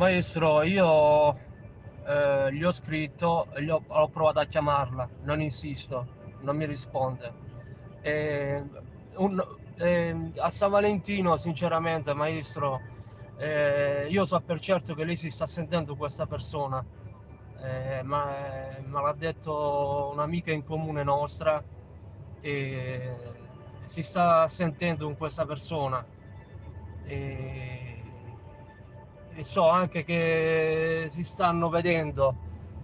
Maestro, io gli ho scritto, ho provato a chiamarla, non insisto, non mi risponde. E, un- a San Valentino, sinceramente, maestro, io so per certo che lei si sta sentendo questa persona, ma me l'ha detto un'amica in comune nostra e si sta sentendo con questa persona. E, e so anche che si stanno vedendo.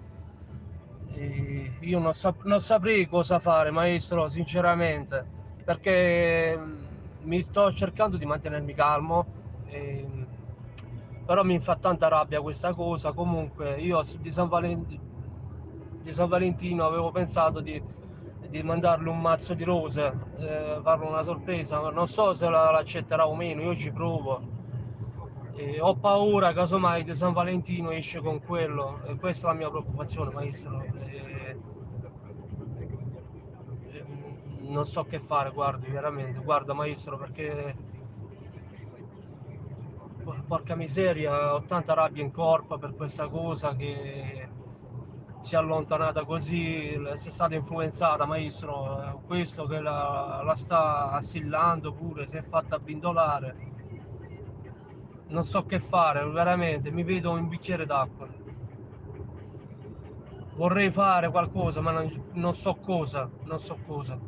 E io non saprei cosa fare, maestro, sinceramente, perché mi sto cercando di mantenermi calmo, e, però mi fa tanta rabbia questa cosa. Comunque io di San Valentino avevo pensato di mandarle un mazzo di rose, farle una sorpresa, ma non so se l'accetterà o meno, io ci provo. E ho paura, casomai, di San Valentino esce con quello, e questa è la mia preoccupazione, maestro. Non so che fare, guardi, veramente, guarda, maestro, perché porca miseria, ho tanta rabbia in corpo per questa cosa che si è allontanata così, si è stata influenzata, maestro, questo che la sta assillando pure, si è fatta abbindolare. Non so che fare, veramente, mi vedo un bicchiere d'acqua. Vorrei fare qualcosa, ma non so cosa, non so cosa.